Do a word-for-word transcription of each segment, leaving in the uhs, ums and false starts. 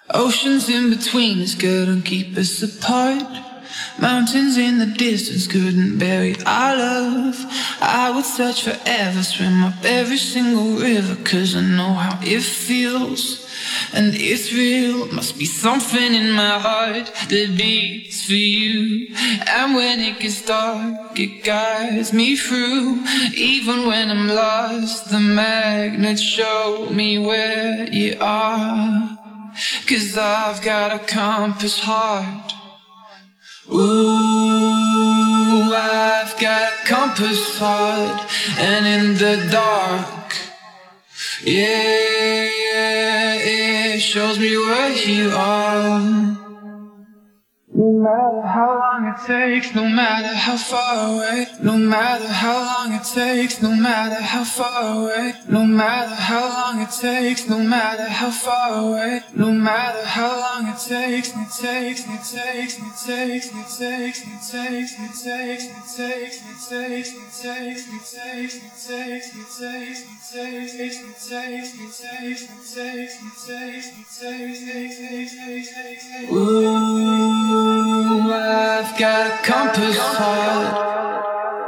Oceans in between us couldn't keep us apart. Mountains in the distance couldn't bury our love. I would search forever, swim up every single river, 'cause I know how it feels, and it's real. Must be something in my heart that beats for you. And when it gets dark, it guides me through. Even when I'm lost, the magnets show me where you are. 'Cause I've got a compass heart. Ooh, I've got a compass heart, and in the dark, yeah, yeah, it shows me where you are. No matter how long it takes, no matter how far away, no matter how long it takes, no matter how far away, no matter how long it takes, no matter how far away, no matter how long it takes, it takes, it takes, it takes, it takes, it takes, it takes, it takes, it takes, it takes, it takes, it takes, it takes, it takes, it takes, it takes, it takes, it takes, it takes, it takes. Ooh. I've got a compass heart.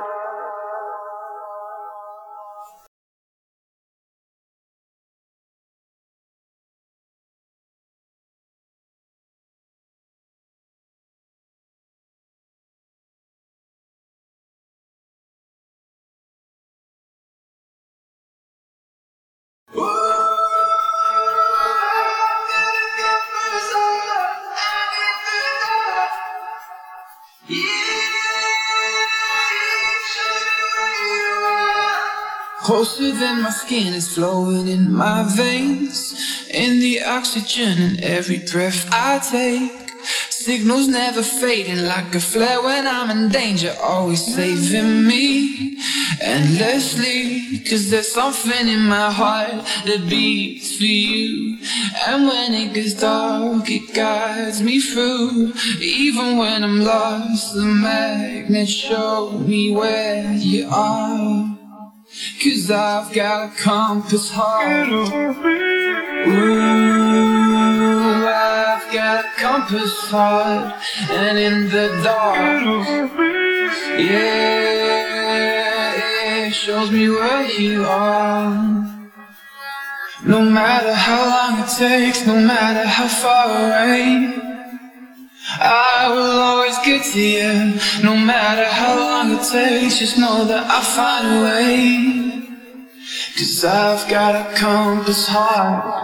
Closer than my skin is flowing in my veins, in the oxygen in every breath I take. Signals never fading like a flare when I'm in danger, always saving me endlessly. 'Cause there's something in my heart that beats for you. And when it gets dark, it guides me through. Even when I'm lost, the magnets show me where you are. 'Cause I've got a compass heart. Ooh, I've got a compass heart, and in the dark, yeah, it shows me where you are. No matter how long it takes, no matter how far away, I will always get to you. No matter how long it takes, just know that I'll find a way. 'Cause I've got a compass heart.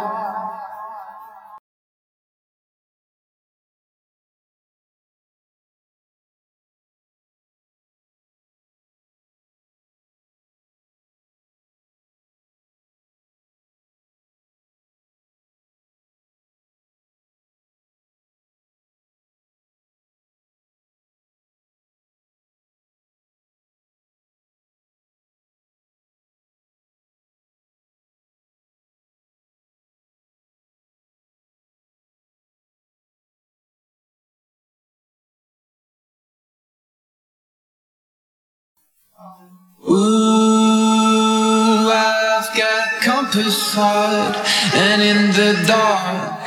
Ooh, I've got a compass heart, and in the dark,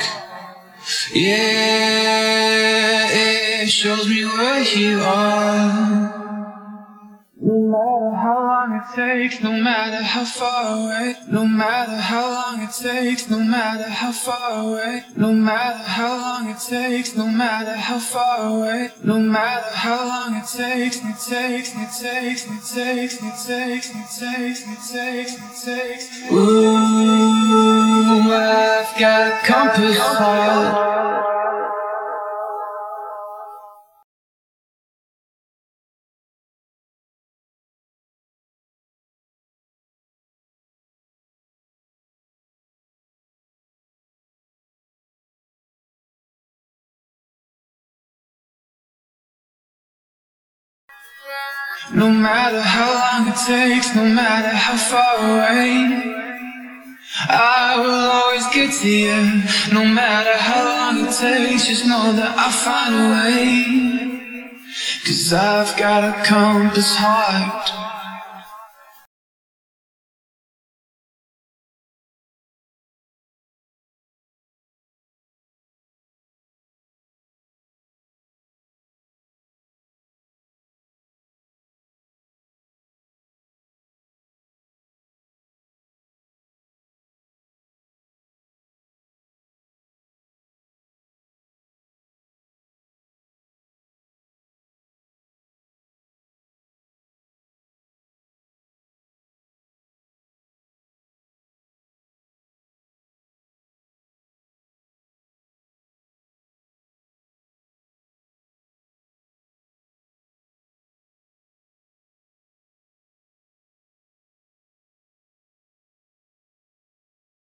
yeah, it shows me where you are. No matter how long it takes, no matter how far away, no matter how long it takes, no matter how far away, no matter how long it takes, no matter how far away, no matter how long it takes, it takes, it takes, it takes, it takes, it takes, it takes, it takes. Ooh, I've got a compass heart. No matter how long it takes, no matter how far away, I will always get to you. No matter how long it takes, just know that I'll find a way. 'Cause I've got a compass heart.